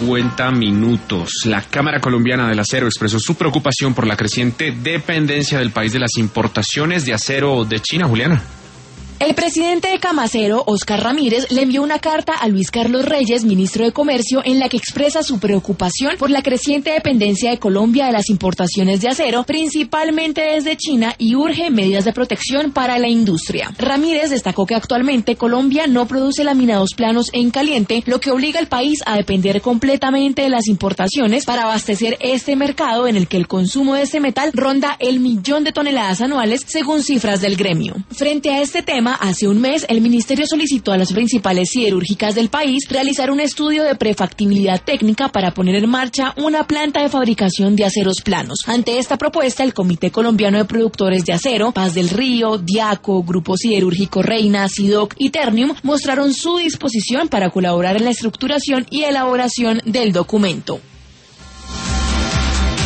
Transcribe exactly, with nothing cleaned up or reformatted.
cincuenta minutos. La Cámara Colombiana del Acero expresó su preocupación por la creciente dependencia del país de las importaciones de acero de China, Juliana. El presidente de Camacero, Óscar Ramírez, le envió una carta a Luis Carlos Reyes, ministro de Comercio, en la que expresa su preocupación por la creciente dependencia de Colombia de las importaciones de acero, principalmente desde China, y urge medidas de protección para la industria. Ramírez destacó que actualmente Colombia no produce laminados planos en caliente, lo que obliga al país a depender completamente de las importaciones para abastecer este mercado en el que el consumo de este metal ronda el millón de toneladas anuales, según cifras del gremio. Frente a este tema, hace un mes, el ministerio solicitó a las principales siderúrgicas del país realizar un estudio de prefactibilidad técnica para poner en marcha una planta de fabricación de aceros planos. Ante esta propuesta, el Comité Colombiano de Productores de Acero, Paz del Río, Diaco, Grupo Siderúrgico Reina, Sidoc y Ternium mostraron su disposición para colaborar en la estructuración y elaboración del documento.